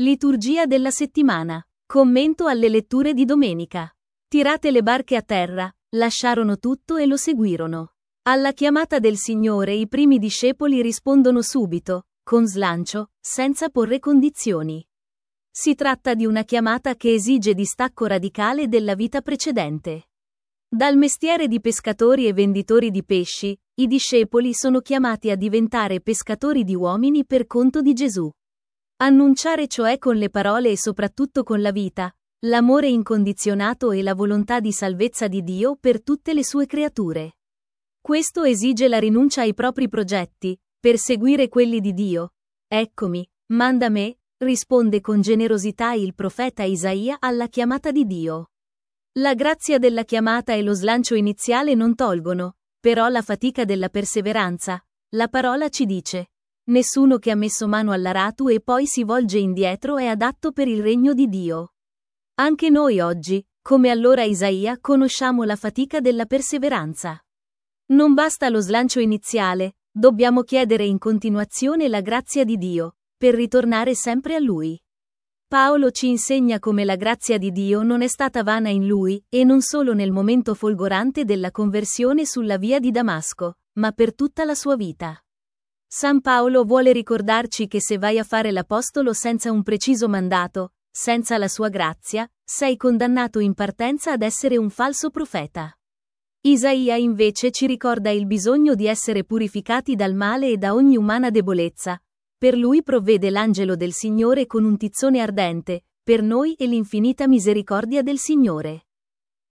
Liturgia della settimana. Commento alle letture di domenica. Tirate le barche a terra, lasciarono tutto e lo seguirono. Alla chiamata del Signore i primi discepoli rispondono subito, con slancio, senza porre condizioni. Si tratta di una chiamata che esige distacco radicale della vita precedente. Dal mestiere di pescatori e venditori di pesci, i discepoli sono chiamati a diventare pescatori di uomini per conto di Gesù. Annunciare cioè con le parole e soprattutto con la vita, l'amore incondizionato e la volontà di salvezza di Dio per tutte le sue creature. Questo esige la rinuncia ai propri progetti, per seguire quelli di Dio. Eccomi, manda me, risponde con generosità il profeta Isaia alla chiamata di Dio. La grazia della chiamata e lo slancio iniziale non tolgono, però la fatica della perseveranza. La parola ci dice: nessuno che ha messo mano all'aratu e poi si volge indietro è adatto per il regno di Dio. Anche noi oggi, come allora Isaia, conosciamo la fatica della perseveranza. Non basta lo slancio iniziale, dobbiamo chiedere in continuazione la grazia di Dio, per ritornare sempre a Lui. Paolo ci insegna come la grazia di Dio non è stata vana in lui, e non solo nel momento folgorante della conversione sulla via di Damasco, ma per tutta la sua vita. San Paolo vuole ricordarci che se vai a fare l'apostolo senza un preciso mandato, senza la sua grazia, sei condannato in partenza ad essere un falso profeta. Isaia invece ci ricorda il bisogno di essere purificati dal male e da ogni umana debolezza. Per lui provvede l'angelo del Signore con un tizzone ardente, per noi è l'infinita misericordia del Signore.